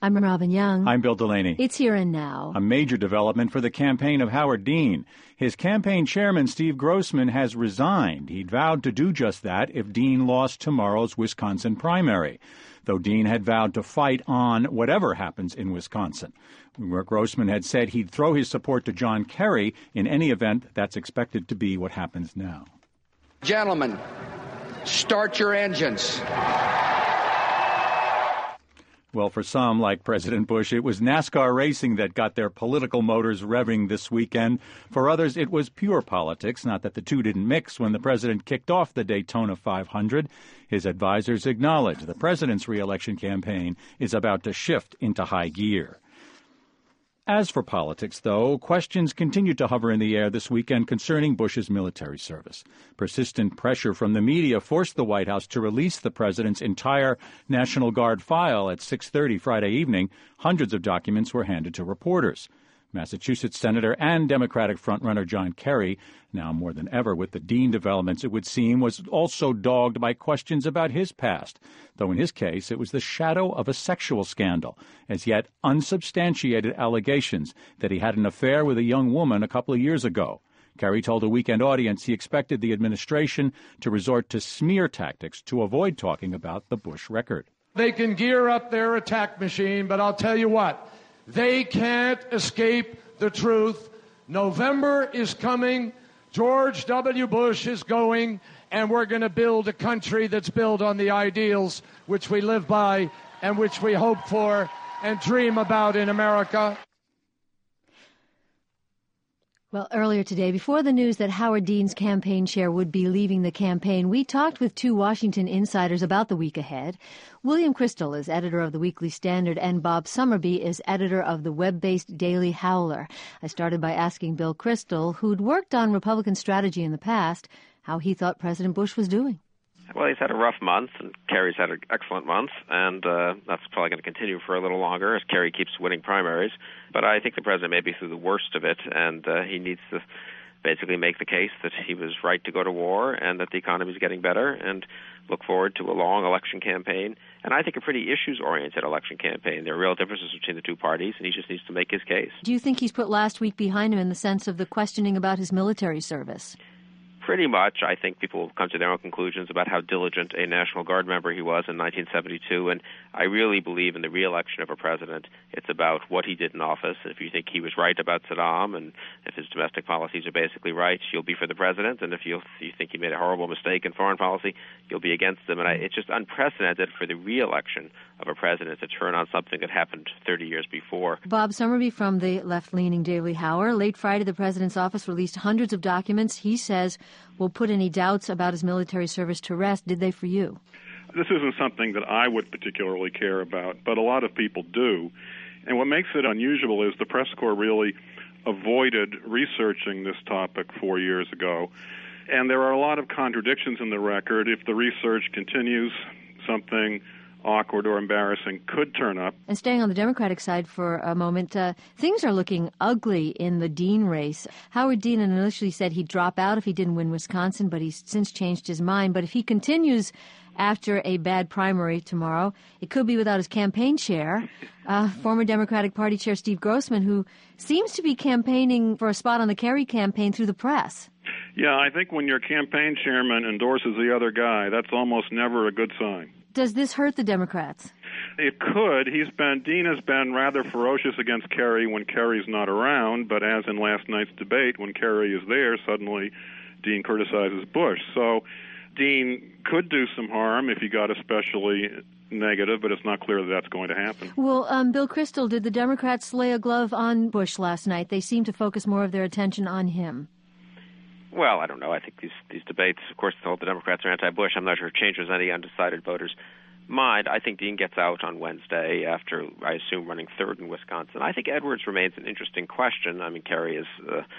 I'm Robin Young. I'm Bill Delaney. It's Here and Now. A major development for the campaign of Howard Dean. His campaign chairman, Steve Grossman, has resigned. He'd vowed to do just that if Dean lost tomorrow's Wisconsin primary, though Dean had vowed to fight on whatever happens in Wisconsin. Grossman had said he'd throw his support to John Kerry in any event. That's expected to be what happens now. Gentlemen, start your engines. Well, for some, like President Bush, it was NASCAR racing that got their political motors revving this weekend. For others, it was pure politics, not that the two didn't mix when the president kicked off the Daytona 500. His advisors acknowledge the president's re-election campaign is about to shift into high gear. As for politics, though, questions continued to hover in the air this weekend concerning Bush's military service. Persistent pressure from the media forced the White House to release the president's entire National Guard file at 6:30 Friday evening. Hundreds of documents were handed to reporters. Massachusetts Senator and Democratic frontrunner John Kerry, now more than ever with the Dean developments, it would seem, was also dogged by questions about his past, though in his case it was the shadow of a sexual scandal, as yet unsubstantiated allegations that he had an affair with a young woman a couple of years ago. Kerry told a weekend audience he expected the administration to resort to smear tactics to avoid talking about the Bush record. They can gear up their attack machine, but I'll tell you what, they can't escape the truth. November is coming. George W. Bush is going, and we're going to build a country that's built on the ideals which we live by and which we hope for and dream about in America. Well, earlier today, before the news that Howard Dean's campaign chair would be leaving the campaign, we talked with two Washington insiders about the week ahead. William Crystal is editor of the Weekly Standard, and Bob Summerby is editor of the web-based Daily Howler. I started by asking Bill Crystal, who'd worked on Republican strategy in the past, how he thought President Bush was doing. Well, he's had a rough month, and Kerry's had an excellent month, and that's probably going to continue for a little longer as Kerry keeps winning primaries. But I think the president may be through the worst of it, and he needs to basically make the case that he was right to go to war and that the economy is getting better, and look forward to a long election campaign. And I think a pretty issues-oriented election campaign. There are real differences between the two parties, and he just needs to make his case. Do you think he's put last week behind him in the sense of the questioning about his military service? Pretty much. I think people will come to their own conclusions about how diligent a National Guard member he was in 1972, and I really believe in the re-election of a president. It's about what he did in office. If you think he was right about Saddam, and if his domestic policies are basically right, you'll be for the president, and if you think he made a horrible mistake in foreign policy, you'll be against him. And it's just unprecedented for the re-election of a president to turn on something that happened 30 years before. Bob Summerby from the left-leaning Daily Howler. Late Friday, the president's office released hundreds of documents he says will put any doubts about his military service to rest. Did they for you? This isn't something that I would particularly care about, but a lot of people do. And what makes it unusual is the press corps really avoided researching this topic 4 years ago. And there are a lot of contradictions in the record. If the research continues, something awkward or embarrassing could turn up. And staying on the Democratic side for a moment, things are looking ugly in the Dean race. Howard Dean initially said he'd drop out if he didn't win Wisconsin, but he's since changed his mind. But if he continues after a bad primary tomorrow, it could be without his campaign chair, former Democratic Party Chair Steve Grossman, who seems to be campaigning for a spot on the Kerry campaign through the press. Yeah, I think when your campaign chairman endorses the other guy, that's almost never a good sign. Does this hurt the Democrats? It could. Dean has been rather ferocious against Kerry when Kerry's not around, but as in last night's debate, when Kerry is there, suddenly Dean criticizes Bush. So Dean could do some harm if he got especially negative, but it's not clear that that's going to happen. Well, Bill Crystal, did the Democrats lay a glove on Bush last night? They seem to focus more of their attention on him. Well, I don't know. I think these debates, of course, the Democrats are anti-Bush. I'm not sure it changes any undecided voters' mind. I think Dean gets out on Wednesday after, I assume, running third in Wisconsin. I think Edwards remains an interesting question. I mean, Kerry is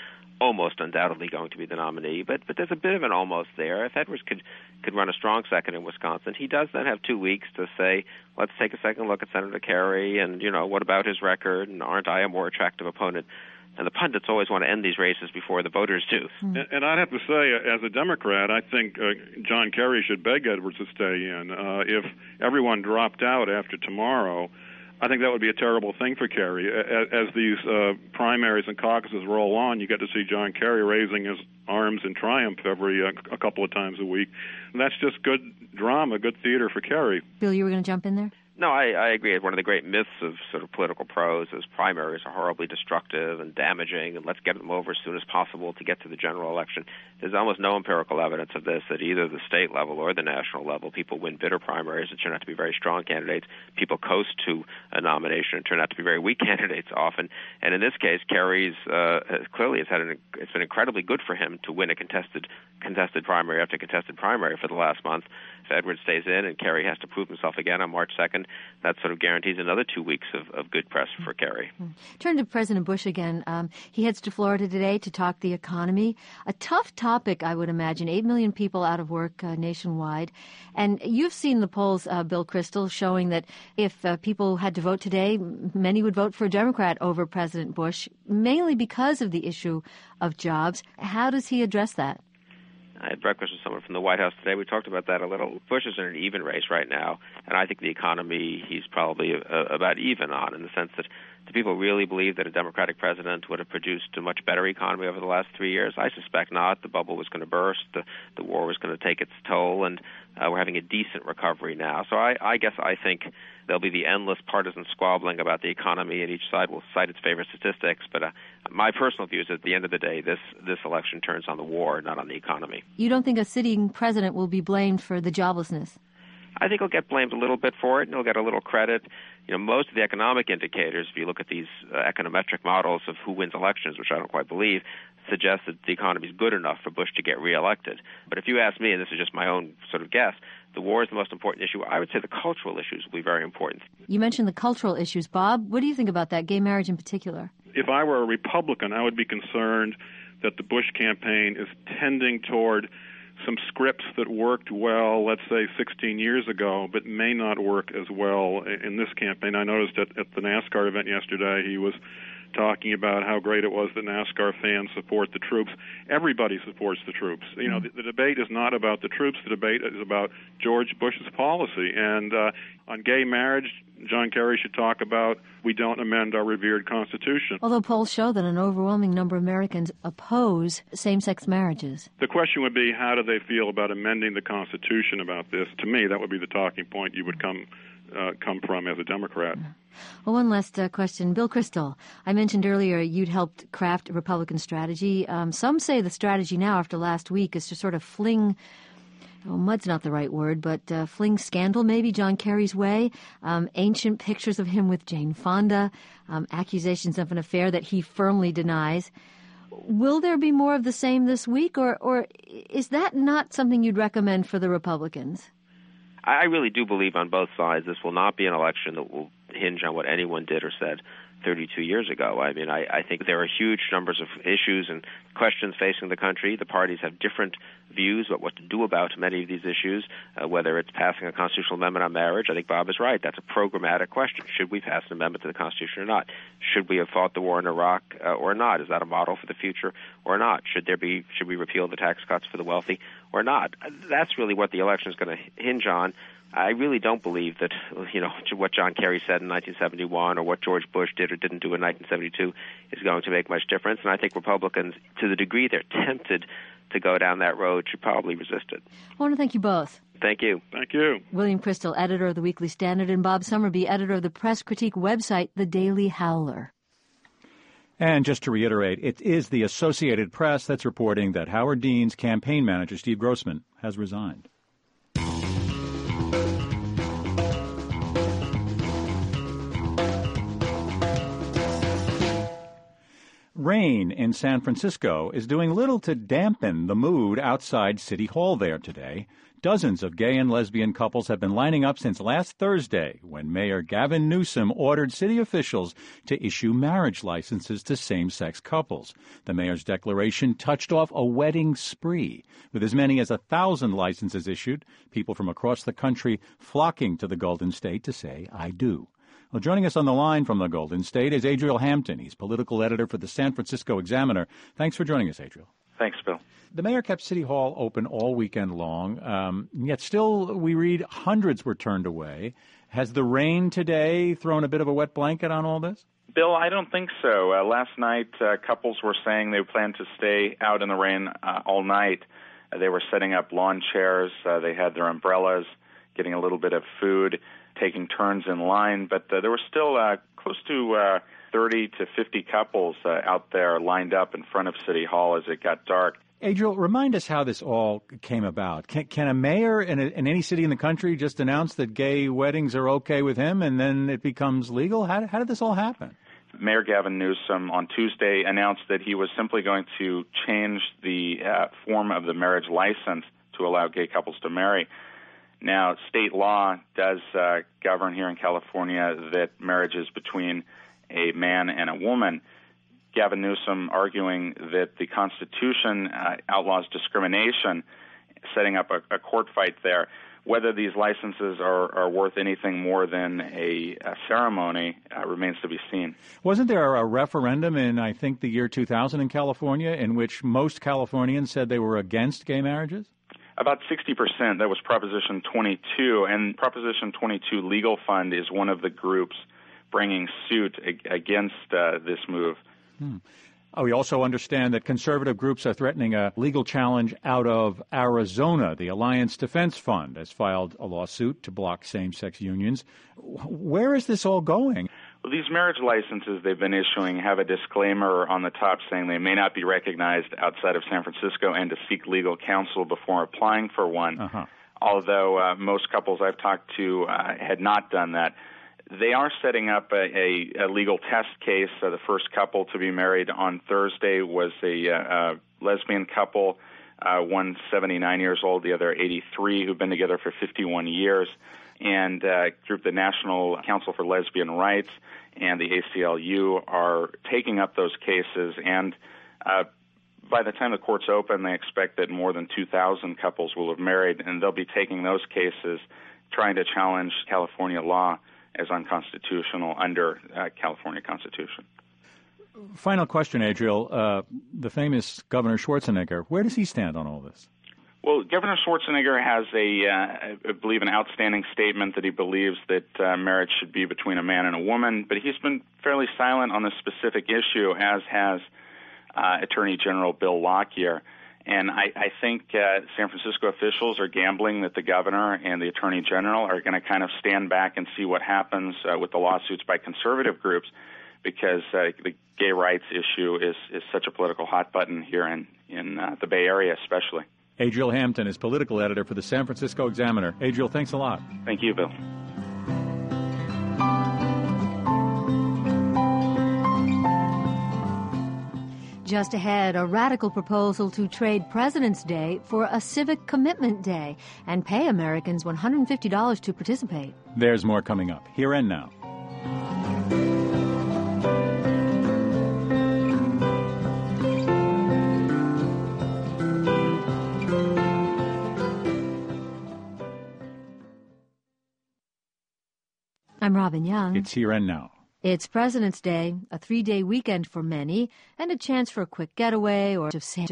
almost undoubtedly going to be the nominee, but there's a bit of an almost there. If Edwards could run a strong second in Wisconsin, he does then have 2 weeks to say, let's take a second look at Senator Kerry, and, what about his record, and aren't I a more attractive opponent? And the pundits always want to end these races before the voters do. And I'd have to say, as a Democrat, I think John Kerry should beg Edwards to stay in. If everyone dropped out after tomorrow, I think that would be a terrible thing for Kerry. As these primaries and caucuses roll on, you get to see John Kerry raising his arms in triumph a couple of times a week. And that's just good drama, good theater for Kerry. Bill, you were going to jump in there? No, I agree. One of the great myths of sort of political prose is primaries are horribly destructive and damaging, and let's get them over as soon as possible to get to the general election. There's almost no empirical evidence of this, at either the state level or the national level. People win bitter primaries and turn out to be very strong candidates. People coast to a nomination and turn out to be very weak candidates often. And in this case, Kerry's clearly it's been incredibly good for him to win a contested primary after contested primary for the last month. If Edwards stays in and Kerry has to prove himself again on March 2nd, that sort of guarantees another 2 weeks of good press for Kerry. Turn to President Bush again. He heads to Florida today to talk the economy. A tough topic, I would imagine. 8 million people out of work nationwide. And you've seen the polls, Bill Kristol, showing that if people had to vote today, many would vote for a Democrat over President Bush, mainly because of the issue of jobs. How does he address that? I had breakfast with someone from the White House today. We talked about that a little. Bush is in an even race right now, and I think the economy he's probably about even on, in the sense that do people really believe that a Democratic president would have produced a much better economy over the last 3 years? I suspect not. The bubble was going to burst. The war was going to take its toll, and we're having a decent recovery now. So I guess I think there'll be the endless partisan squabbling about the economy, and each side will cite its favorite statistics. But my personal view is at the end of the day, this election turns on the war, not on the economy. You don't think a sitting president will be blamed for the joblessness? I think he'll get blamed a little bit for it, and he'll get a little credit. You know, most of the economic indicators, if you look at these econometric models of who wins elections, which I don't quite believe, suggest that the economy is good enough for Bush to get reelected. But if you ask me, and this is just my own sort of guess, the war is the most important issue. I would say the cultural issues will be very important. You mentioned the cultural issues. Bob, what do you think about that, gay marriage in particular? If I were a Republican, I would be concerned that the Bush campaign is tending toward some scripts that worked well, let's say 16 years ago, but may not work as well in this campaign. I noticed at the NASCAR event yesterday, he was talking about how great it was that NASCAR fans support the troops. Everybody supports the troops. You know, the debate is not about the troops. The debate is about George Bush's policy. And on gay marriage, John Kerry should talk about we don't amend our revered Constitution. Although polls show that an overwhelming number of Americans oppose same-sex marriages. The question would be, how do they feel about amending the Constitution about this? To me, that would be the talking point you would come from as a Democrat. Well, one last question. Bill Kristol, I mentioned earlier you'd helped craft a Republican strategy. Some say the strategy now after last week is to sort of fling, mud's not the right word, but fling scandal maybe John Kerry's way. Ancient pictures of him with Jane Fonda, accusations of an affair that he firmly denies. Will there be more of the same this week, or is that not something you'd recommend for the Republicans? I really do believe on both sides this will not be an election that will hinge on what anyone did or said 32 years ago. I mean, I think there are huge numbers of issues and questions facing the country. The parties have different views about what to do about many of these issues, whether it's passing a constitutional amendment on marriage. I think Bob is right. That's a programmatic question. Should we pass an amendment to the Constitution or not? Should we have fought the war in Iraq or not? Is that a model for the future or not? Should we repeal the tax cuts for the wealthy or not? That's really what the election is going to hinge on. I really don't believe that, what John Kerry said in 1971 or what George Bush did or didn't do in 1972 is going to make much difference. And I think Republicans, to the degree they're tempted to go down that road, should probably resist it. I want to thank you both. Thank you. Thank you. William Kristol, editor of the Weekly Standard, and Bob Summerby, editor of the press critique website, The Daily Howler. And just to reiterate, it is the Associated Press that's reporting that Howard Dean's campaign manager, Steve Grossman, has resigned. Rain in San Francisco is doing little to dampen the mood outside City Hall there today. Dozens of gay and lesbian couples have been lining up since last Thursday when Mayor Gavin Newsom ordered city officials to issue marriage licenses to same-sex couples. The mayor's declaration touched off a wedding spree, with as many as 1,000 licenses issued, people from across the country flocking to the Golden State to say, "I do." Well, joining us on the line from the Golden State is Adriel Hampton. He's political editor for the San Francisco Examiner. Thanks for joining us, Adriel. Thanks, Bill. The mayor kept City Hall open all weekend long, yet still we read hundreds were turned away. Has the rain today thrown a bit of a wet blanket on all this? Bill, I don't think so. Last night, couples were saying they planned to stay out in the rain all night. They were setting up lawn chairs. They had their umbrellas, getting a little bit of food, taking turns in line. But there were still close to 30 to 50 couples out there lined up in front of City Hall as it got dark. Adriel, remind us how this all came about. Can a mayor in any city in the country just announce that gay weddings are okay with him and then it becomes legal? How did this all happen? Mayor Gavin Newsom on Tuesday announced that he was simply going to change the form of the marriage license to allow gay couples to marry. Now, state law does govern here in California that marriage is between a man and a woman. Gavin Newsom arguing that the Constitution outlaws discrimination, setting up a court fight there. Whether these licenses are worth anything more than a ceremony remains to be seen. Wasn't there a referendum in, I think, the year 2000 in California in which most Californians said they were against gay marriages? About 60%. That was Proposition 22. And Proposition 22 Legal Fund is one of the groups bringing suit against this move. We also understand that conservative groups are threatening a legal challenge out of Arizona. The Alliance Defense Fund has filed a lawsuit to block same-sex unions. Where is this all going? Well, these marriage licenses they've been issuing have a disclaimer on the top saying they may not be recognized outside of San Francisco and to seek legal counsel before applying for one. Although most couples I've talked to had not done that. They are setting up a legal test case. The first couple to be married on Thursday was a lesbian couple, one 79 years old, the other 83, who've been together for 51 years, and group the National Council for Lesbian Rights and the ACLU are taking up those cases, and by the time the courts open, they expect that more than 2,000 couples will have married, and they'll be taking those cases, trying to challenge California law as unconstitutional under California Constitution. Final question, Adriel. The famous Governor Schwarzenegger, where does he stand on all this? Well, Governor Schwarzenegger has I believe, an outstanding statement that he believes that marriage should be between a man and a woman, but he's been fairly silent on this specific issue, as has Attorney General Bill Lockyer. And I think San Francisco officials are gambling that the governor and the attorney general are going to kind of stand back and see what happens with the lawsuits by conservative groups, because the gay rights issue is such a political hot button here in the Bay Area especially. Adriel Hampton is political editor for the San Francisco Examiner. Adriel, thanks a lot. Thank you, Bill. Just ahead, a radical proposal to trade President's Day for a civic commitment day and pay Americans $150 to participate. There's more coming up, here and now. I'm Robin Young. It's Here and Now. It's President's Day, a 3-day weekend for many, and a chance for a quick getaway or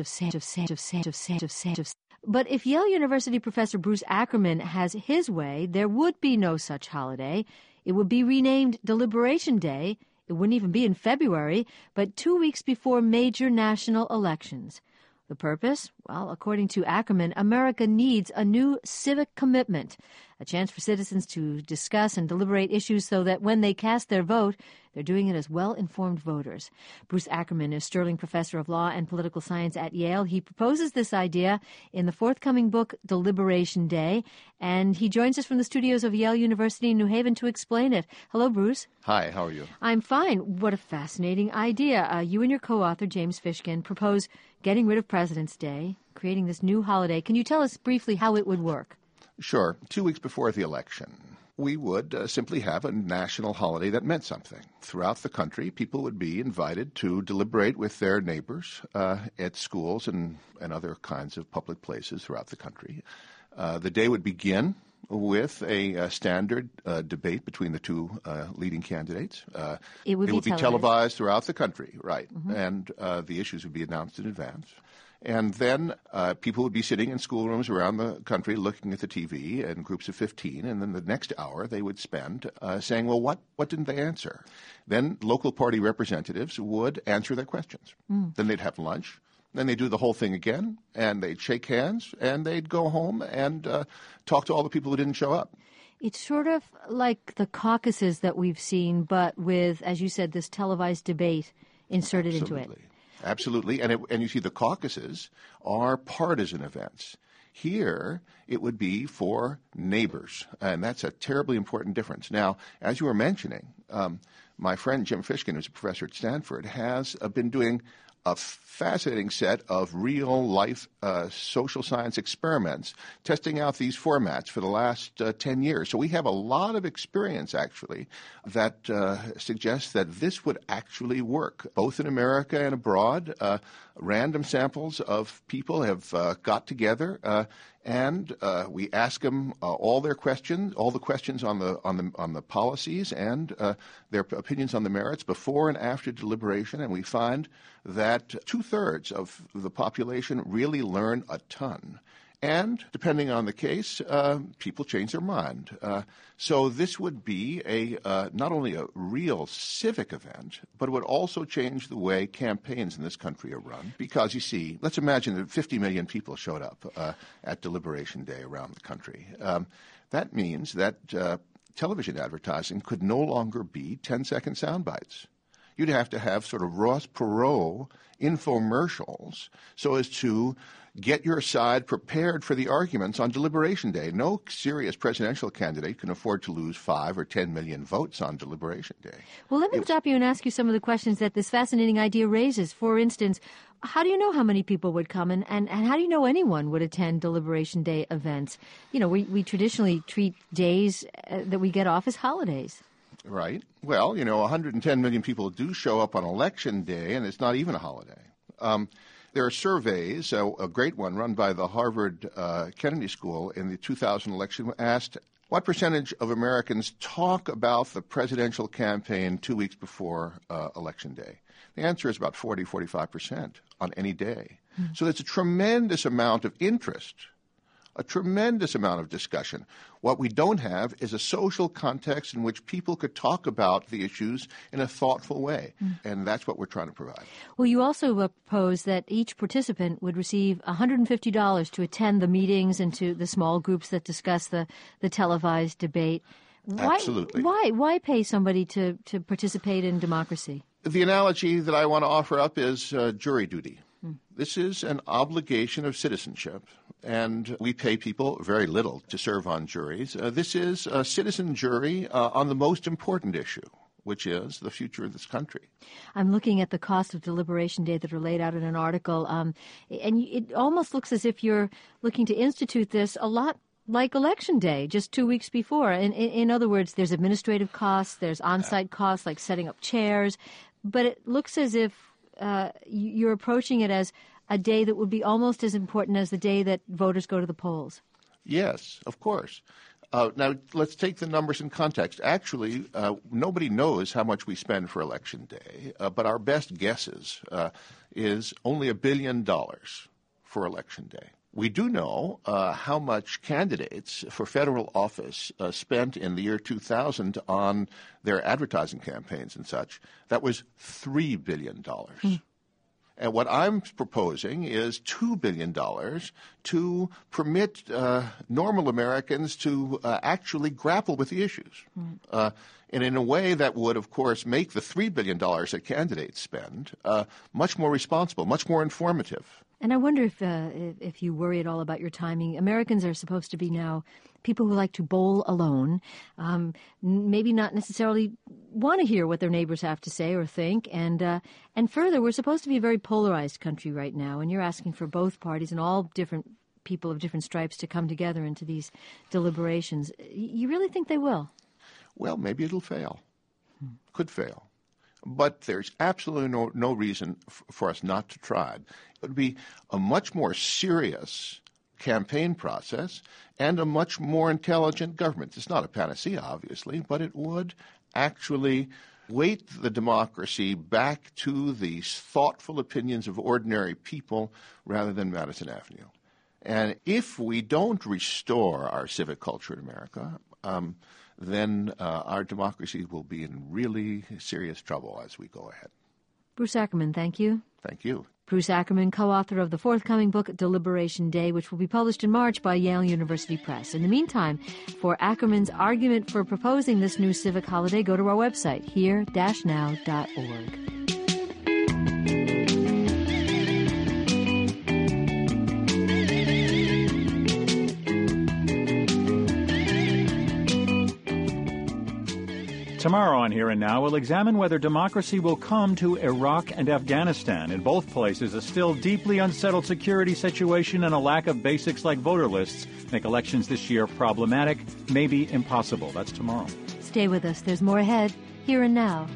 But if Yale University professor Bruce Ackerman has his way, there would be no such holiday. It would be renamed Deliberation Day. It wouldn't even be in February, but 2 weeks before major national elections. The purpose? Well, according to Ackerman, America needs a new civic commitment, a chance for citizens to discuss and deliberate issues so that when they cast their vote, they're doing it as well-informed voters. Bruce Ackerman is Sterling Professor of Law and Political Science at Yale. He proposes this idea in the forthcoming book, Deliberation Day, and he joins us from the studios of Yale University in New Haven to explain it. Hello, Bruce. Hi, how are you? I'm fine. What a fascinating idea. You and your co-author, James Fishkin, propose getting rid of President's Day, creating this new holiday. Can you tell us briefly how it would work? Sure. 2 weeks before the election, we would simply have a national holiday that meant something. Throughout the country, people would be invited to deliberate with their neighbors at schools and other kinds of public places throughout the country. The day would begin with a standard debate between the two leading candidates. It would be televised throughout the country, right. Mm-hmm. And the issues would be announced in advance. And then people would be sitting in schoolrooms around the country looking at the TV in groups of 15, and then the next hour they would spend saying, well, what didn't they answer? Then local party representatives would answer their questions. Then they'd have lunch. Then they'd do the whole thing again, and they'd shake hands, and they'd go home and talk to all the people who didn't show up. It's sort of like the caucuses that we've seen, but with, as you said, this televised debate inserted into it. Absolutely. And you see the caucuses are partisan events. Here, it would be for neighbors, and that's a terribly important difference. Now, as you were mentioning, my friend Jim Fishkin, who's a professor at Stanford, has been doing a fascinating set of real-life social science experiments testing out these formats for the last 10 years. So we have a lot of experience, actually, that suggests that this would actually work, both in America and abroad. Random samples of people have got together, and we ask them all the questions on the policies and their opinions on the merits before and after deliberation, and we find that 2/3 of the population really learn a ton. And depending on the case, people change their mind. So this would be not only a real civic event, but it would also change the way campaigns in this country are run. Because, you see, let's imagine that 50 million people showed up at Deliberation Day around the country. That means that television advertising could no longer be 10-second sound bites. You'd have to have sort of Ross Perot infomercials so as to get your side prepared for the arguments on Deliberation Day. No serious presidential candidate can afford to lose 5 or 10 million votes on Deliberation Day. Well, let me stop you and ask you some of the questions that this fascinating idea raises. For instance, how do you know how many people would come, and how do you know anyone would attend Deliberation Day events? You know, we traditionally treat days that we get off as holidays. Right. Well, 110 million people do show up on Election Day, and it's not even a holiday. There are surveys, a great one run by the Harvard Kennedy School in the 2000 election asked, what percentage of Americans talk about the presidential campaign 2 weeks before Election Day? The answer is about 40-45% on any day. So there's a tremendous amount of interest, a tremendous amount of discussion. What we don't have is a social context in which people could talk about the issues in a thoughtful way, and that's what we're trying to provide. Well, you also propose that each participant would receive $150 to attend the meetings and to the small groups that discuss the televised debate. Absolutely. Why pay somebody to participate in democracy? The analogy that I want to offer up is jury duty. This is an obligation of citizenship, and we pay people very little to serve on juries. This is a citizen jury on the most important issue, which is the future of this country. I'm looking at the cost of Deliberation Day that are laid out in an article, and it almost looks as if you're looking to institute this a lot like Election Day, just 2 weeks before. In other words, there's administrative costs, there's on-site costs like setting up chairs, but it looks as if you're approaching it as a day that would be almost as important as the day that voters go to the polls. Yes, of course. Now, let's take the numbers in context. Actually, nobody knows how much we spend for Election Day, but our best guesses is only $1 billion for Election Day. We do know how much candidates for federal office spent in the year 2000 on their advertising campaigns and such. That was $3 billion. And what I'm proposing is $2 billion to permit normal Americans to actually grapple with the issues. And in a way that would, of course, make the $3 billion that candidates spend much more responsible, much more informative. And I wonder if you worry at all about your timing. Americans are supposed to be now people who like to bowl alone, maybe not necessarily want to hear what their neighbors have to say or think. And further, we're supposed to be a very polarized country right now, and you're asking for both parties and all different people of different stripes to come together into these deliberations. You really think they will? Well, maybe it'll fail. Could fail. But there's absolutely no reason for us not to try it. It would be a much more serious campaign process and a much more intelligent government. It's not a panacea, obviously, but it would actually weight the democracy back to the thoughtful opinions of ordinary people rather than Madison Avenue. And if we don't restore our civic culture in America, then our democracy will be in really serious trouble as we go ahead. Bruce Ackerman, thank you. Thank you. Bruce Ackerman, co-author of the forthcoming book, Deliberation Day, which will be published in March by Yale University Press. In the meantime, for Ackerman's argument for proposing this new civic holiday, go to our website, here-now.org. Tomorrow on Here and Now, we'll examine whether democracy will come to Iraq and Afghanistan. In both places, a still deeply unsettled security situation and a lack of basics like voter lists make elections this year problematic, maybe impossible. That's tomorrow. Stay with us. There's more ahead. Here and Now.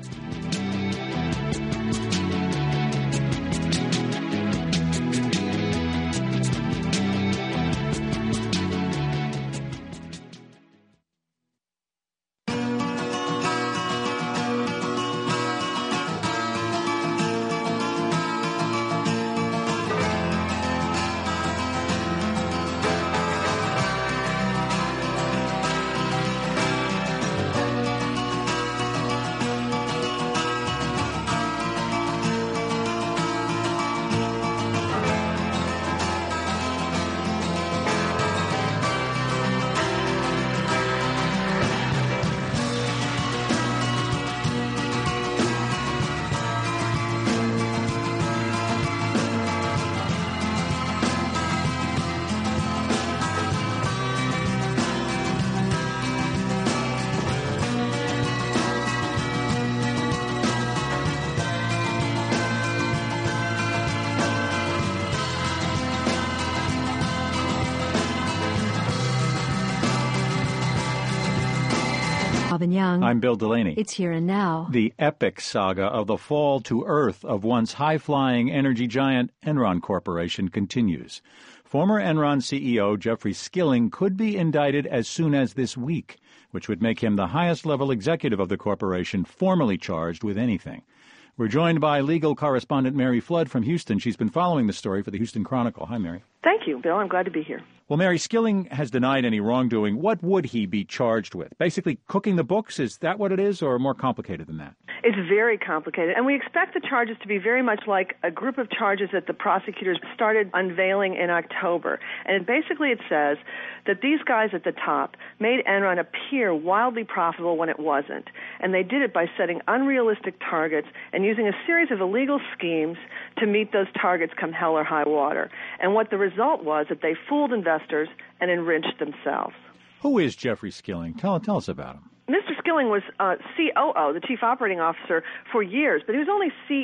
Young. I'm Bill Delaney. It's Here and Now. The epic saga of the fall to earth of once high-flying energy giant Enron Corporation continues. Former Enron CEO Jeffrey Skilling could be indicted as soon as this week, which would make him the highest-level executive of the corporation formally charged with anything. We're joined by legal correspondent Mary Flood from Houston. She's been following the story for the Houston Chronicle. Hi, Mary. Thank you, Bill. I'm glad to be here. Well, Mary, Skilling has denied any wrongdoing. What would he be charged with? Basically cooking the books? Is that what it is, or more complicated than that? It's very complicated, and we expect the charges to be very much like a group of charges that the prosecutors started unveiling in October. And basically it says that these guys at the top made Enron appear wildly profitable when it wasn't. And they did it by setting unrealistic targets and using a series of illegal schemes to meet those targets come hell or high water. And what the result was that they fooled investors and enriched themselves. Who is Jeffrey Skilling? Tell us about him. Mr. Skilling was COO, the Chief Operating Officer, for years, but he was only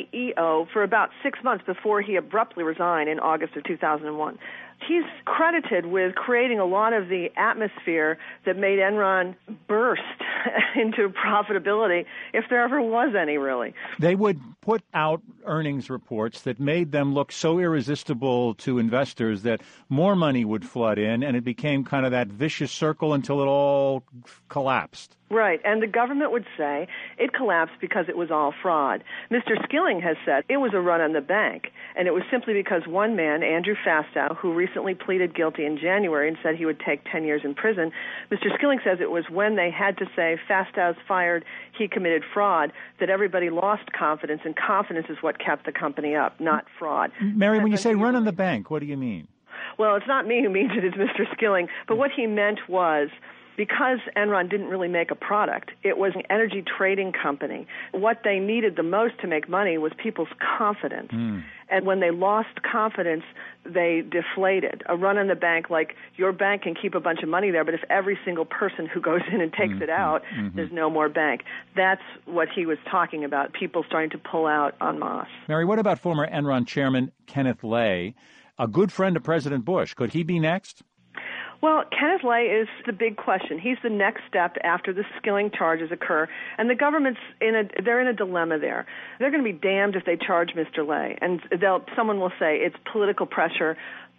CEO for about 6 months before he abruptly resigned in August of 2001. He's credited with creating a lot of the atmosphere that made Enron burst into profitability, if there ever was any, really. They would put out earnings reports that made them look so irresistible to investors that more money would flood in, and it became kind of that vicious circle until it all collapsed. Right, and the government would say it collapsed because it was all fraud. Mr. Skilling has said it was a run on the bank, and it was simply because one man, Andrew Fastow, who recently pleaded guilty in January and said he would take 10 years in prison, Mr. Skilling says it was when they had to say Fastow's fired, he committed fraud, that everybody lost confidence, and confidence is what kept the company up, not fraud. Mary, when you say run on the bank, what do you mean? Well, it's not me who means it, it's Mr. Skilling, but what he meant was because Enron didn't really make a product, it was an energy trading company. What they needed the most to make money was people's confidence. And when they lost confidence, they deflated. A run on the bank, like your bank can keep a bunch of money there, but if every single person who goes in and takes it out, there's no more bank. That's what he was talking about, people starting to pull out en masse. Mary, what about former Enron chairman Kenneth Lay, a good friend of President Bush? Could he be next? Well, Kenneth Lay is the big question. He's the next step after the Skilling charges occur, and the government's they're in a dilemma there. They're going to be damned if they charge Mr. Lay, and someone will say it's political pressure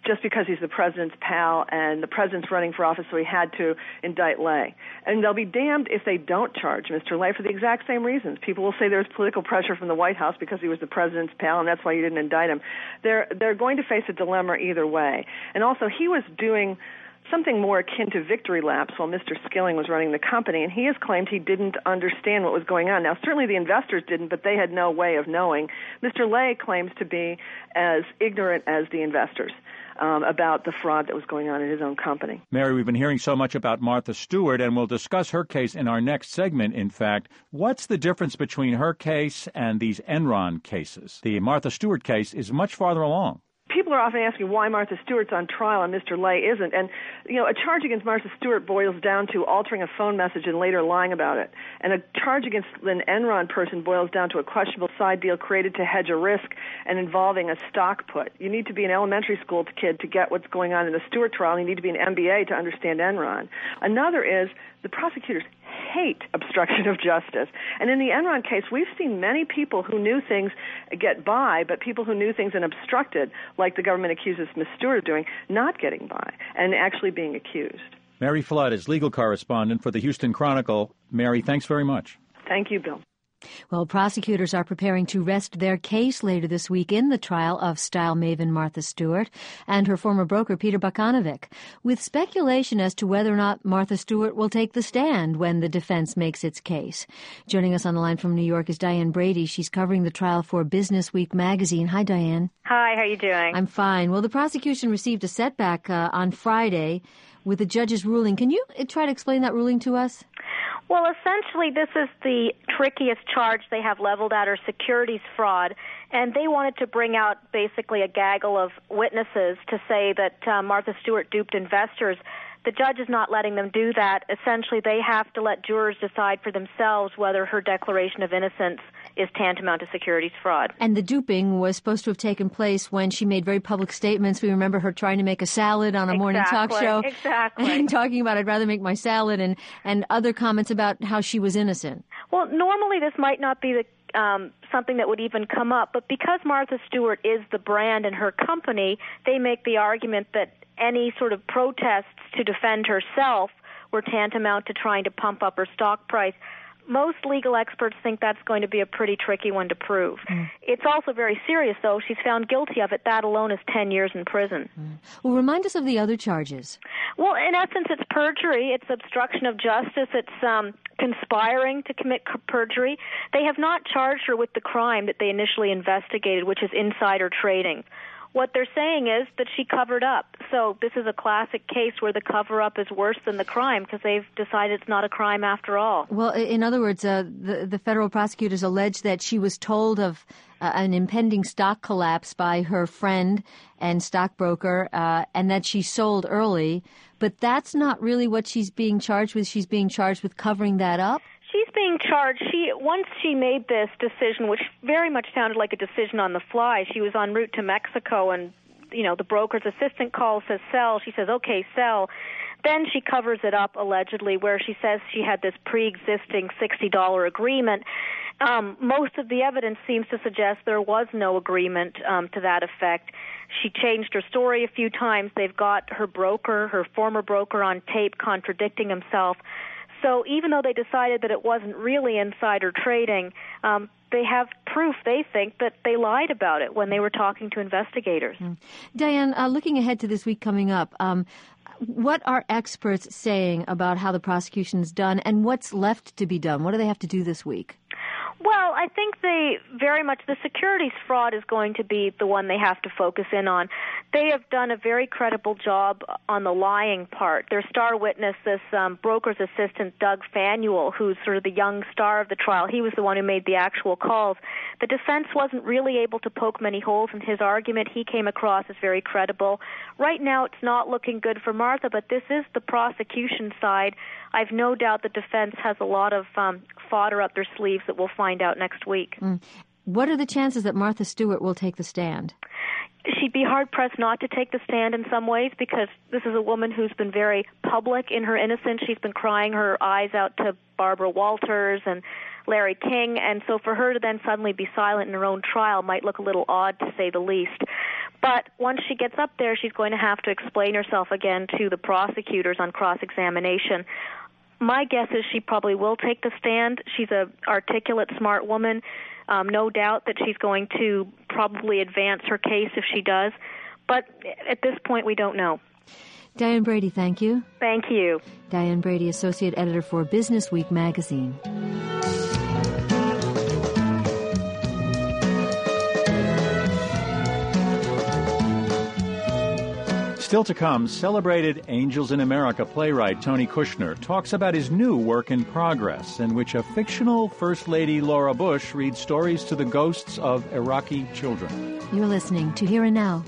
just because he's the president's pal and the president's running for office, so he had to indict Lay. And they'll be damned if they don't charge Mr. Lay for the exact same reasons. People will say there's political pressure from the White House because he was the president's pal, and that's why you didn't indict him. They're going to face a dilemma either way. And also, he was doing something more akin to victory laps while Mr. Skilling was running the company, and he has claimed he didn't understand what was going on. Now, certainly the investors didn't, but they had no way of knowing. Mr. Lay claims to be as ignorant as the investors about the fraud that was going on in his own company. Mary, we've been hearing so much about Martha Stewart, and we'll discuss her case in our next segment, in fact. What's the difference between her case and these Enron cases? The Martha Stewart case is much farther along. People are often asking why Martha Stewart's on trial and Mr. Lay isn't. And, a charge against Martha Stewart boils down to altering a phone message and later lying about it. And a charge against an Enron person boils down to a questionable side deal created to hedge a risk and involving a stock put. You need to be an elementary school kid to get what's going on in the Stewart trial. You need to be an MBA to understand Enron. Another is the prosecutors hate obstruction of justice. And in the Enron case, we've seen many people who knew things get by, but people who knew things and obstructed, like the government accuses Ms. Stewart of doing, not getting by and actually being accused. Mary Flood is legal correspondent for the Houston Chronicle. Mary, thanks very much. Thank you, Bill. Well, prosecutors are preparing to rest their case later this week in the trial of style maven Martha Stewart and her former broker, Peter Bogdanovic, with speculation as to whether or not Martha Stewart will take the stand when the defense makes its case. Joining us on the line from New York is Diane Brady. She's covering the trial for Business Week magazine. Hi, Diane. Hi, how are you doing? I'm fine. Well, the prosecution received a setback on Friday with the judge's ruling. Can you try to explain that ruling to us? Well, essentially, this is the trickiest charge they have leveled at, or securities fraud, and they wanted to bring out basically a gaggle of witnesses to say that Martha Stewart duped investors. The judge is not letting them do that. Essentially, they have to let jurors decide for themselves whether her declaration of innocence is tantamount to securities fraud. And the duping was supposed to have taken place when she made very public statements. We remember her trying to make a salad on a morning talk show. Exactly. And talking about, I'd rather make my salad, and other comments about how she was innocent. Well, normally this might not be something that would even come up, but because Martha Stewart is the brand in her company, they make the argument that any sort of protests to defend herself were tantamount to trying to pump up her stock price. Most legal experts think that's going to be a pretty tricky one to prove. It's also very serious, though. She's found guilty of it. That alone is 10 years in prison. Well, remind us of the other charges. Well, in essence, it's perjury. It's obstruction of justice. It's conspiring to commit perjury. They have not charged her with the crime that they initially investigated, which is insider trading. What they're saying is that she covered up. So this is a classic case where the cover-up is worse than the crime because they've decided it's not a crime after all. Well, in other words, the federal prosecutors allege that she was told of an impending stock collapse by her friend and stockbroker and that she sold early. But that's not really what she's being charged with. She's being charged with covering that up. She's being charged. Once she made this decision, which very much sounded like a decision on the fly, she was en route to Mexico, and the broker's assistant calls, says sell. She says, okay, sell. Then she covers it up, allegedly, where she says she had this pre-existing $60 agreement. Most of the evidence seems to suggest there was no agreement to that effect. She changed her story a few times. They've got her former broker on tape contradicting himself. So even though they decided that it wasn't really insider trading, they have proof, they think, that they lied about it when they were talking to investigators. Diane, looking ahead to this week coming up, what are experts saying about how the prosecution's done and what's left to be done? What do they have to do this week? Well, I think the securities fraud is going to be the one they have to focus in on. They have done a very credible job on the lying part. Their star witness, this broker's assistant, Doug Fanuel, who's sort of the young star of the trial, he was the one who made the actual calls. The defense wasn't really able to poke many holes in his argument. He came across as very credible. Right now, it's not looking good for Martha, but this is the prosecution side. I've no doubt the defense has a lot of fodder up their sleeves that we'll find out next week. What are the chances that Martha Stewart will take the stand? She'd be hard-pressed not to take the stand in some ways because this is a woman who's been very public in her innocence. She's been crying her eyes out to Barbara Walters and Larry King, and so for her to then suddenly be silent in her own trial might look a little odd, to say the least. But once she gets up there, she's going to have to explain herself again to the prosecutors on cross-examination. My guess is she probably will take the stand. She's an articulate, smart woman. No doubt that she's going to probably advance her case if she does. But at this point, we don't know. Diane Brady, thank you. Thank you. Diane Brady, Associate Editor for Business Week magazine. Still to come, celebrated Angels in America playwright Tony Kushner talks about his new work in progress, in which a fictional First Lady Laura Bush reads stories to the ghosts of Iraqi children. You're listening to Here and Now.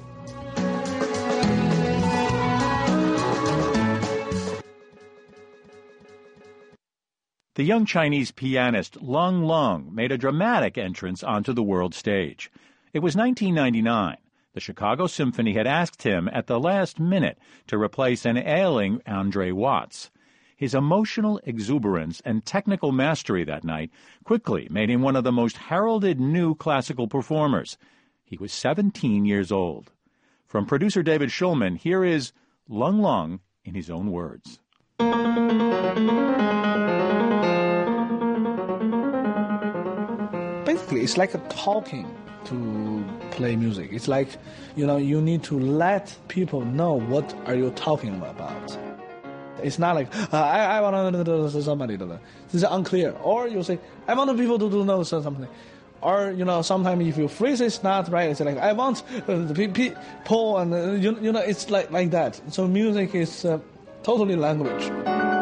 The young Chinese pianist Lung Lung made a dramatic entrance onto the world stage. It was 1999. The Chicago Symphony had asked him at the last minute to replace an ailing Andre Watts. His emotional exuberance and technical mastery that night quickly made him one of the most heralded new classical performers. He was 17 years old. From producer David Schulman, here is Lung Lung in his own words. Basically, it's like a talking to play music. It's like, you need to let people know what are you talking about. It's not like, I want to do somebody. This is unclear. Or you say, I want people to know something. Or, sometimes if you phrase it's not right, it's like, I want the people, and, it's like that. So music is totally language.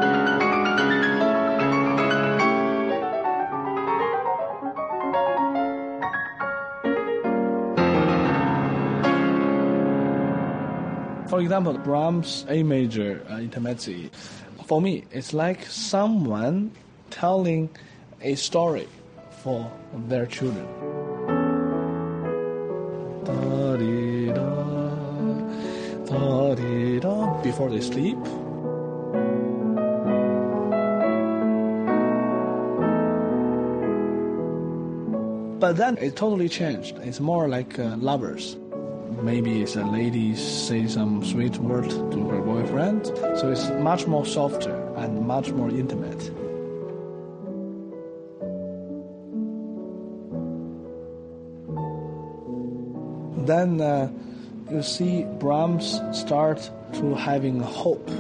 For example, Brahms' A major intermezzi, for me, it's like someone telling a story for their children. Before they sleep. But then it totally changed. It's more like lovers. Maybe it's a lady say some sweet word to her boyfriend. So it's much more softer and much more intimate. Then you see Brahms start to having hope.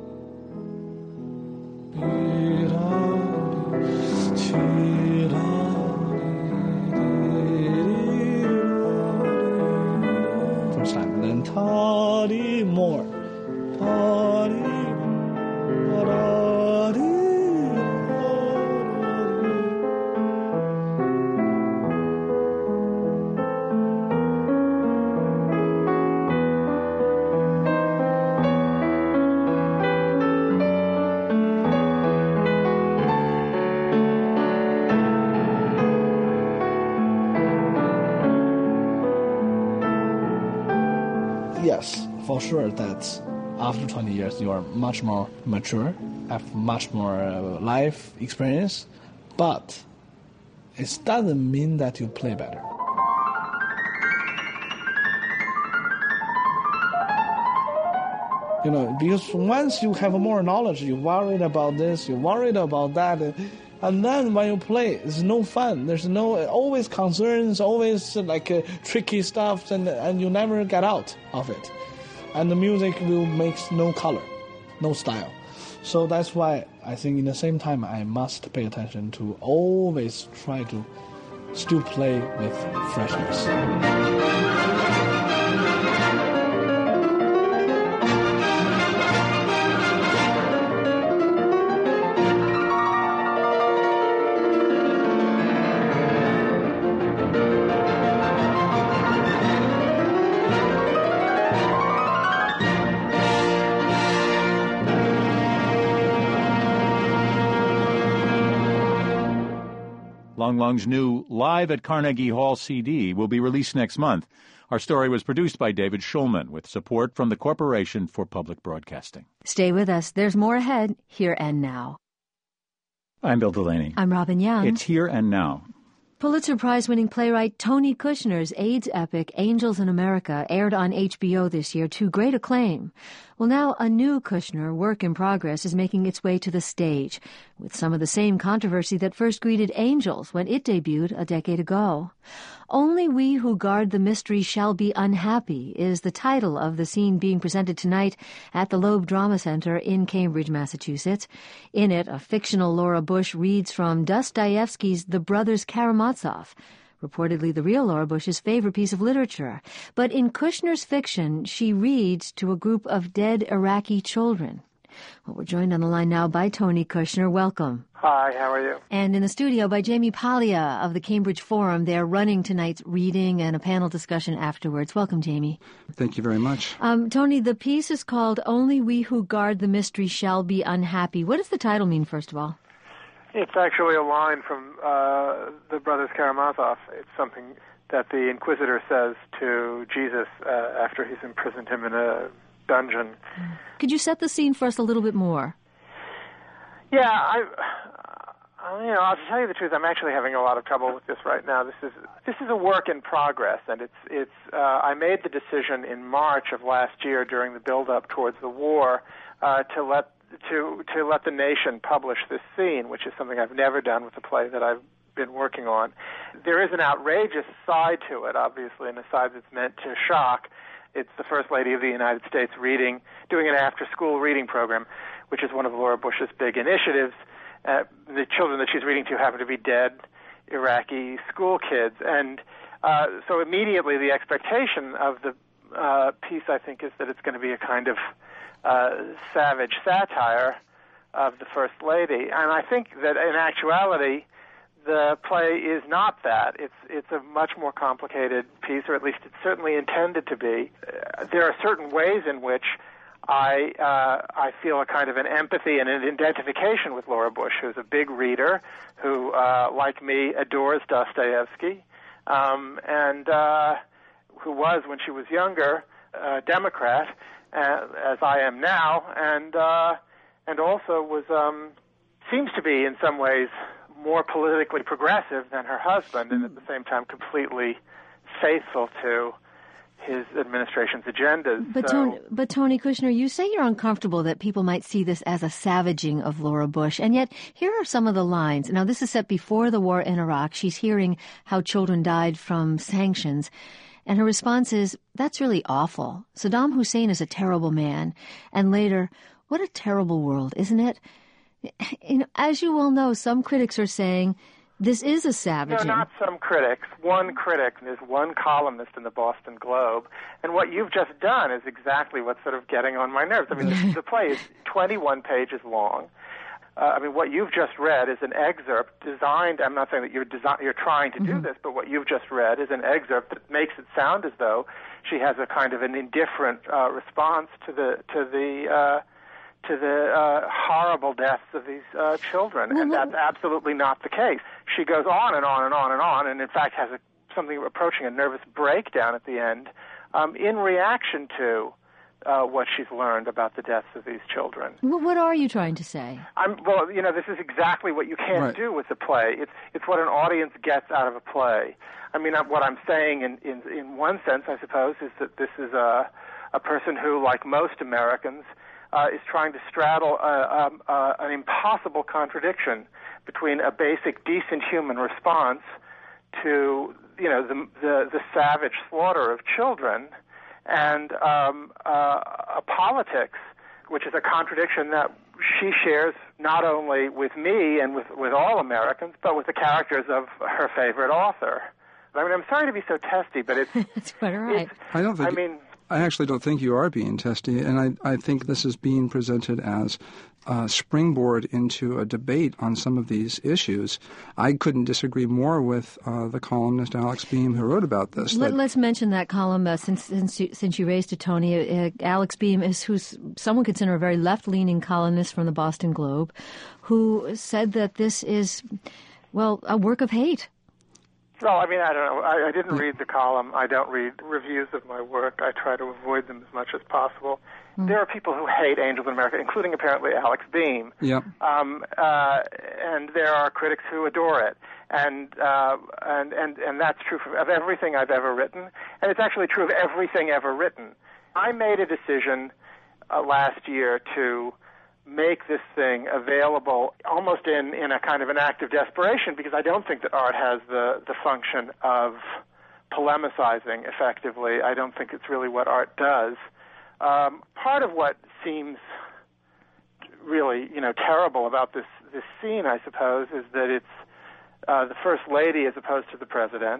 More. Yes, for sure that after 20 years you are much more mature, have much more life experience, but it doesn't mean that you play better. Because once you have more knowledge, you're worried about this, you're worried about that, and then when you play, it's no fun. There's always concerns, always tricky stuff, and you never get out of it. And the music will make no color, no style. So that's why I think in the same time I must pay attention to always try to still play with freshness. Lung Lung's new Live at Carnegie Hall CD will be released next month. Our story was produced by David Schulman with support from the Corporation for Public Broadcasting. Stay with us. There's more ahead, Here and Now. I'm Bill Delaney. I'm Robin Young. It's Here and Now. Pulitzer Prize-winning playwright Tony Kushner's AIDS epic Angels in America aired on HBO this year to great acclaim. Well, now a new Kushner, work in progress, is making its way to the stage, with some of the same controversy that first greeted Angels when it debuted a decade ago. Only We Who Guard the Mystery Shall Be Unhappy is the title of the scene being presented tonight at the Loeb Drama Center in Cambridge, Massachusetts. In it, a fictional Laura Bush reads from Dostoevsky's The Brothers Karamazov, reportedly the real Laura Bush's favorite piece of literature. But in Kushner's fiction, she reads to a group of dead Iraqi children. Well, we're joined on the line now by Tony Kushner. Welcome. Hi, how are you? And in the studio by Jamie Paglia of the Cambridge Forum. They're running tonight's reading and a panel discussion afterwards. Welcome, Jamie. Thank you very much. Tony, the piece is called Only We Who Guard the Mystery Shall Be Unhappy. What does the title mean, first of all? It's actually a line from The Brothers Karamazov. It's something that the Inquisitor says to Jesus after he's imprisoned him in a dungeon. Could you set the scene for us a little bit more? Yeah, I'll tell you the truth. I'm actually having a lot of trouble with this right now. This is a work in progress, and it's. I made the decision in March of last year during the build-up towards the war to let the nation publish this scene, which is something I've never done with the play that I've been working on. There is an outrageous side to it, obviously, and a side that's meant to shock. It's the First Lady of the United States doing an after-school reading program, which is one of Laura Bush's big initiatives. The children that she's reading to happen to be dead Iraqi school kids. And so immediately the expectation of the piece, I think, is that it's going to be a kind of savage satire of the First Lady. And I think that in actuality, the play is not that. It's a much more complicated piece, or at least it's certainly intended to be. There are certain ways in which I feel a kind of an empathy and an identification with Laura Bush, who's a big reader, who, like me, adores Dostoevsky, and who was, when she was younger, a Democrat, as I am now, and also was seems to be in some ways more politically progressive than her husband, and at the same time completely faithful to his administration's agendas. But Tony Kushner, you say you're uncomfortable that people might see this as a savaging of Laura Bush, and yet here are some of the lines. Now, this is set before the war in Iraq. She's hearing how children died from sanctions, and her response is, "That's really awful. Saddam Hussein is a terrible man." And later, "What a terrible world, isn't it?" As you well know, some critics are saying this is a savaging. No, not some critics. One critic, and there's one columnist in the Boston Globe. And what you've just done is exactly what's sort of getting on my nerves. I mean, the play is 21 pages long. What you've just read is an excerpt designed. I'm not saying that you're trying to do this, but what you've just read is an excerpt that makes it sound as though she has a kind of an indifferent response to the horrible deaths of these children, and that's absolutely not the case. She goes on and on and on and on, and in fact has something approaching a nervous breakdown at the end in reaction to what she's learned about the deaths of these children. Well, what are you trying to say? This is exactly what you can't do with the play. It's what an audience gets out of a play. I mean, what I'm saying in one sense, I suppose, is that this is a person who, like most Americans, is trying to straddle an impossible contradiction between a basic, decent human response to, the savage slaughter of children, and a politics, which is a contradiction that she shares not only with me and with all Americans, but with the characters of her favorite author. I mean, I'm sorry to be so testy, but it's... That's quite all right. I actually don't think you are being testy, and I think this is being presented as a springboard into a debate on some of these issues. I couldn't disagree more with the columnist Alex Beam, who wrote about this. Let's mention that column since you raised it, Tony. Alex Beam who's someone considered a very left-leaning columnist from the Boston Globe, who said that this is, a work of hate. Well, I don't know. I didn't read the column. I don't read reviews of my work. I try to avoid them as much as possible. There are people who hate Angels in America, including apparently Alex Beam. Yep. And there are critics who adore it. And that's true of everything I've ever written, and it's actually true of everything ever written. I made a decision last year to make this thing available almost in a kind of an act of desperation, because I don't think that art has the function of polemicizing effectively. I don't think it's really what art does. Part of what seems really, terrible about this scene, I suppose, is that it's the First Lady as opposed to the President.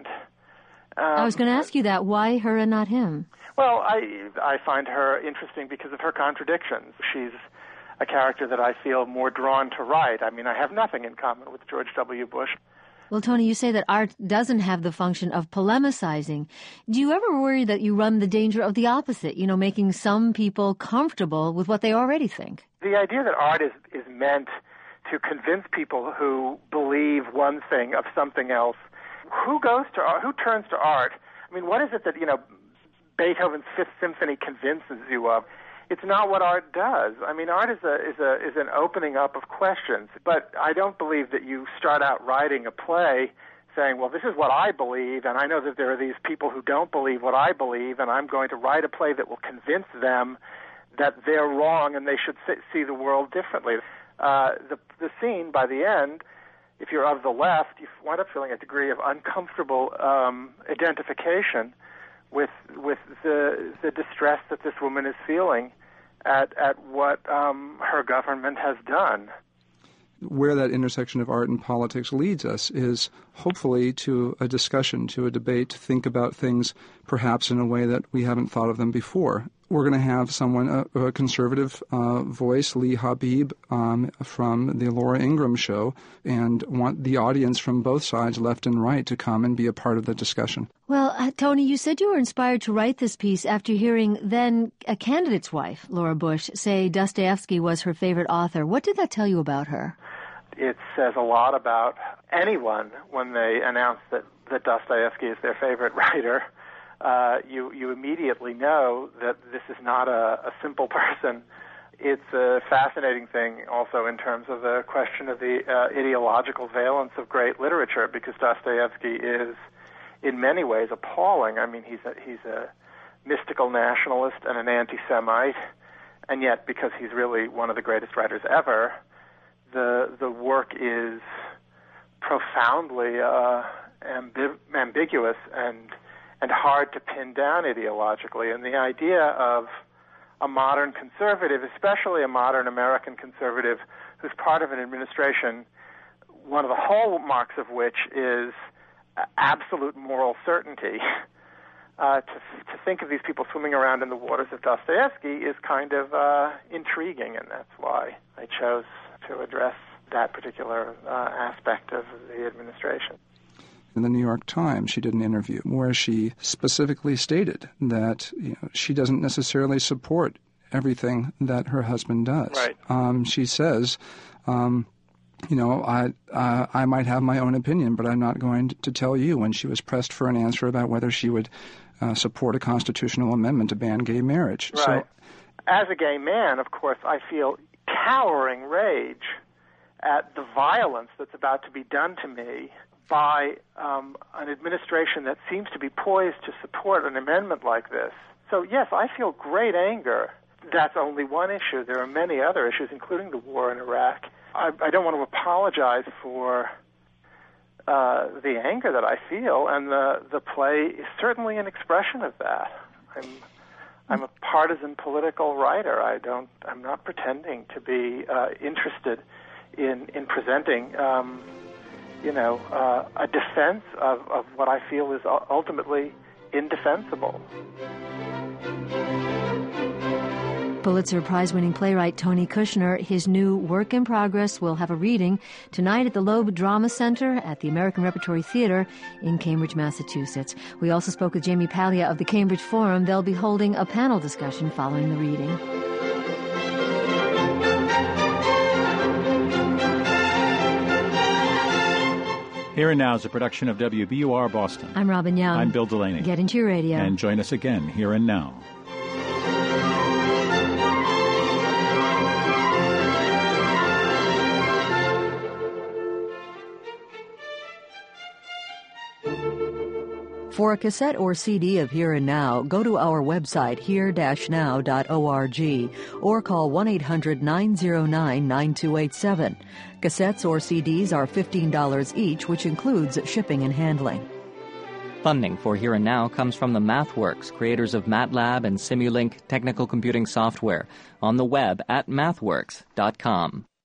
I was going to ask you that. Why her and not him? Well, I find her interesting because of her contradictions. She's a character that I feel more drawn to write. I mean, I have nothing in common with George W. Bush. Well, Tony, you say that art doesn't have the function of polemicizing. Do you ever worry that you run the danger of the opposite, making some people comfortable with what they already think? The idea that art is meant to convince people who believe one thing of something else. Who goes to art? Who turns to art? I mean, what is it that, Beethoven's Fifth Symphony convinces you of? It's not what art does. I mean, art is an opening up of questions. But I don't believe that you start out writing a play saying, well, this is what I believe, and I know that there are these people who don't believe what I believe, and I'm going to write a play that will convince them that they're wrong and they should see the world differently. The scene, by the end, if you're of the left, you wind up feeling a degree of uncomfortable identification with the distress that this woman is feeling at what her government has done. Where that intersection of art and politics leads us is hopefully to a discussion, to a debate, to think about things perhaps in a way that we haven't thought of them before. We're going to have someone, a conservative voice, Lee Habib, from the Laura Ingraham show, and want the audience from both sides, left and right, to come and be a part of the discussion. Well, Tony, you said you were inspired to write this piece after hearing then a candidate's wife, Laura Bush, say Dostoevsky was her favorite author. What did that tell you about her? It says a lot about anyone when they announce that Dostoevsky is their favorite writer. You immediately know that this is not a simple person. It's a fascinating thing also in terms of the question of the ideological valence of great literature, because Dostoevsky is in many ways appalling. I mean, he's a mystical nationalist and an anti-Semite, and yet because he's really one of the greatest writers ever, the work is profoundly ambiguous and hard to pin down ideologically. And the idea of a modern conservative, especially a modern American conservative, who's part of an administration, one of the hallmarks of which is absolute moral certainty, to think of these people swimming around in the waters of Dostoevsky is kind of intriguing, and that's why I chose to address that particular aspect of the administration. In the New York Times, she did an interview where she specifically stated that she doesn't necessarily support everything that her husband does. Right. She says, I might have my own opinion, but I'm not going to tell you. When she was pressed for an answer about whether she would support a constitutional amendment to ban gay marriage. Right. So, as a gay man, of course, I feel towering rage at the violence that's about to be done to me by an administration that seems to be poised to support an amendment like this. So, yes, I feel great anger. That's only one issue. There are many other issues, including the war in Iraq. I don't want to apologize for the anger that I feel, and the play is certainly an expression of that. I'm a partisan political writer. I'm not pretending to be interested in presenting a defense of what I feel is ultimately indefensible. Pulitzer Prize-winning playwright Tony Kushner, his new work in progress, will have a reading tonight at the Loeb Drama Center at the American Repertory Theater in Cambridge, Massachusetts. We also spoke with Jamie Paglia of the Cambridge Forum. They'll be holding a panel discussion following the reading. Here and Now is a production of WBUR Boston. I'm Robin Young. I'm Bill Delaney. Get into your radio. And join us again, Here and Now. For a cassette or CD of Here and Now, go to our website, here-now.org, or call 1-800-909-9287. Cassettes or CDs are $15 each, which includes shipping and handling. Funding for Here and Now comes from the MathWorks, creators of MATLAB and Simulink technical computing software, on the web at mathworks.com.